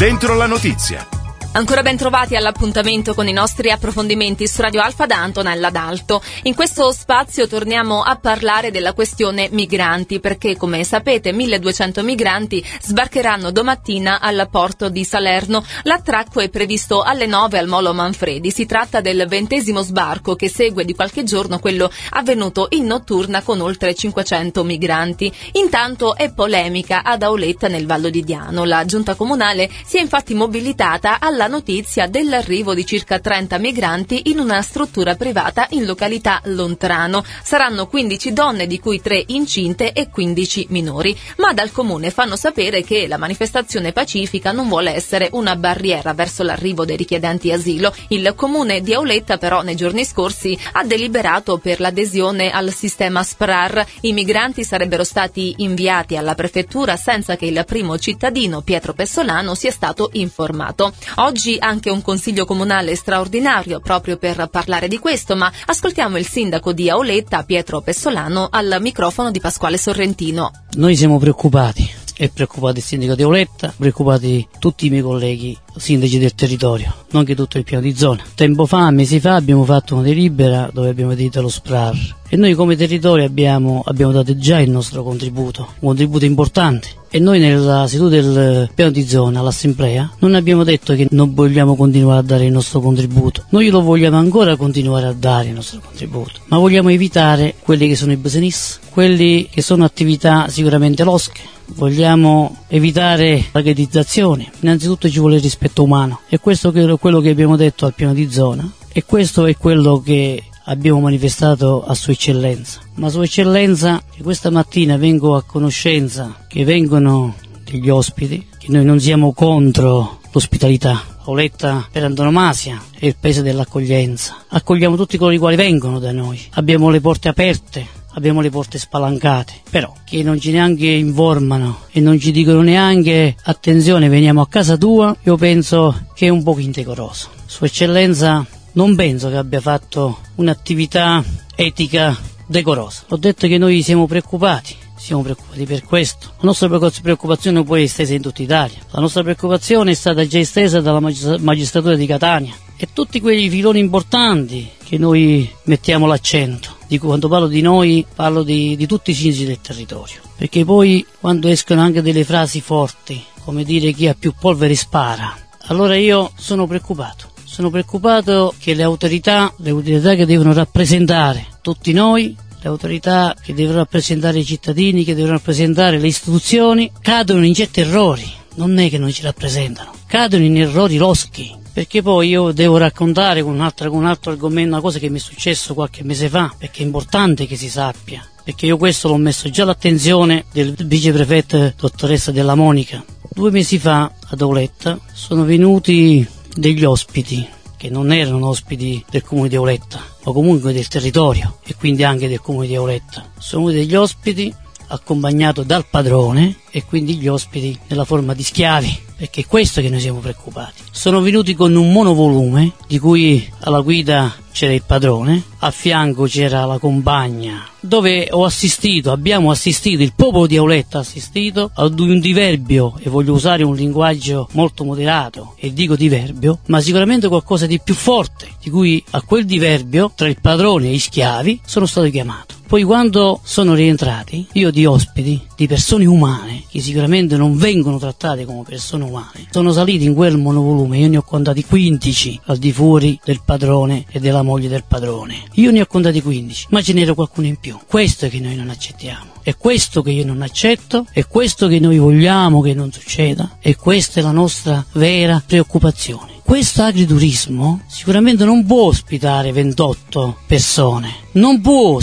Dentro la notizia. Ancora ben trovati all'appuntamento con i nostri approfondimenti su Radio Alfa da Antonella D'Alto. In questo spazio torniamo a parlare della questione migranti, perché come sapete 1200 migranti sbarcheranno domattina al porto di Salerno. L'attracco è previsto alle 9 al Molo Manfredi. Si tratta del 20° sbarco che segue di qualche giorno quello avvenuto in notturna con oltre 500 migranti. Intanto è polemica ad Auletta nel Vallo di Diano. La giunta comunale si è infatti mobilitata alla notizia dell'arrivo di circa 30 migranti in una struttura privata in località Lontrano. Saranno 15 donne, di cui 3 incinte e 15 minori. Ma dal comune fanno sapere che la manifestazione pacifica non vuole essere una barriera verso l'arrivo dei richiedenti asilo. Il comune di Auletta però nei giorni scorsi ha deliberato per l'adesione al sistema SPRAR. I migranti sarebbero stati inviati alla prefettura senza che il primo cittadino, Pietro Pessolano, sia stato informato. Oggi anche un consiglio comunale straordinario proprio per parlare di questo, ma ascoltiamo il sindaco di Auletta, Pietro Pessolano, al microfono di Pasquale Sorrentino. Noi siamo preoccupati, è preoccupato il sindaco di Auletta, preoccupati tutti i miei colleghi sindaci del territorio, nonché tutto il piano di zona. Tempo fa, mesi fa, abbiamo fatto una delibera dove abbiamo detto lo SPRAR e noi come territorio abbiamo dato già il nostro contributo, un contributo importante. E noi nella seduta del piano di zona, all'assemblea, non abbiamo detto che non vogliamo continuare a dare il nostro contributo. Noi lo vogliamo ancora continuare a dare il nostro contributo, ma vogliamo evitare quelli che sono i business, quelli che sono attività sicuramente losche. Vogliamo evitare la ghettizzazione. Innanzitutto ci vuole il rispetto umano. E questo è quello che abbiamo detto al piano di zona. E questo è quello che abbiamo manifestato a Sua Eccellenza. Ma Sua Eccellenza, che questa mattina vengo a conoscenza che vengono degli ospiti, che noi non siamo contro l'ospitalità. Auletta per antonomasia è il paese dell'accoglienza. Accogliamo tutti coloro i quali vengono da noi. Abbiamo le porte aperte, abbiamo le porte spalancate. Però che non ci neanche informano e non ci dicono neanche attenzione, veniamo a casa tua, io penso che è un po' indecoroso. Sua Eccellenza non penso che abbia fatto un'attività etica decorosa. Ho detto che noi siamo preoccupati per questo. La nostra preoccupazione poi è estesa in tutta Italia. La nostra preoccupazione è stata già estesa dalla magistratura di Catania e tutti quei filoni importanti che noi mettiamo l'accento. Quando parlo di noi parlo di tutti i sindaci del territorio, perché poi quando escono anche delle frasi forti, come dire chi ha più polvere spara, allora io sono preoccupato. Sono preoccupato che le autorità che devono rappresentare tutti noi, le autorità che devono rappresentare i cittadini, che devono rappresentare le istituzioni, cadono in certi errori. Non è che non ci rappresentano, cadono in errori loschi. Perché poi io devo raccontare con un altro argomento una cosa che mi è successo qualche mese fa, perché è importante che si sappia. Perché io questo l'ho messo già all'attenzione del viceprefetto dottoressa Della Monica. 2 mesi fa ad Auletta sono venuti degli ospiti che non erano ospiti del comune di Auletta, ma comunque del territorio e quindi anche del comune di Auletta. Sono venuti degli ospiti accompagnato dal padrone e quindi gli ospiti nella forma di schiavi, perché è questo che noi siamo preoccupati. Sono venuti con un monovolume di cui alla guida c'era il padrone, a fianco c'era la compagna, dove abbiamo assistito, il popolo di Auletta ha assistito ad un diverbio, e voglio usare un linguaggio molto moderato, e dico diverbio, ma sicuramente qualcosa di più forte, di cui a quel diverbio tra il padrone e gli schiavi sono stato chiamato. Poi quando sono rientrati, io di ospiti, di persone umane, che sicuramente non vengono trattate come persone umane, sono saliti in quel monovolume, io ne ho contati 15 al di fuori del padrone e della moglie del padrone. Io ne ho contati 15, ma ce n'era qualcuno in più. Questo è che noi non accettiamo. È questo che io non accetto, è questo che noi vogliamo che non succeda, e questa è la nostra vera preoccupazione. Questo agriturismo sicuramente non può ospitare 28 persone, non può,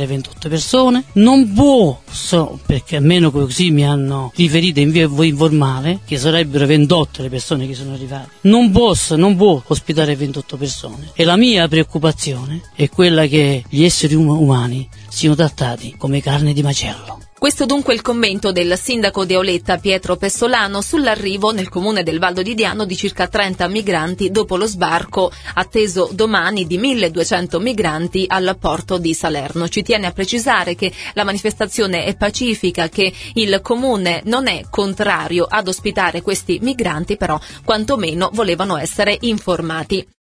perché almeno così mi hanno riferito in via informale, che sarebbero 28 le persone che sono arrivate, non può ospitare 28 persone. E la mia preoccupazione è quella che gli esseri umani siano trattati come carne di macello. Questo dunque il commento del sindaco di Auletta Pietro Pessolano sull'arrivo nel comune del Valdo di Diano di circa 30 migranti dopo lo sbarco atteso domani di 1200 migranti al porto di Salerno. Ci tiene a precisare che la manifestazione è pacifica, che il comune non è contrario ad ospitare questi migranti, però quantomeno volevano essere informati.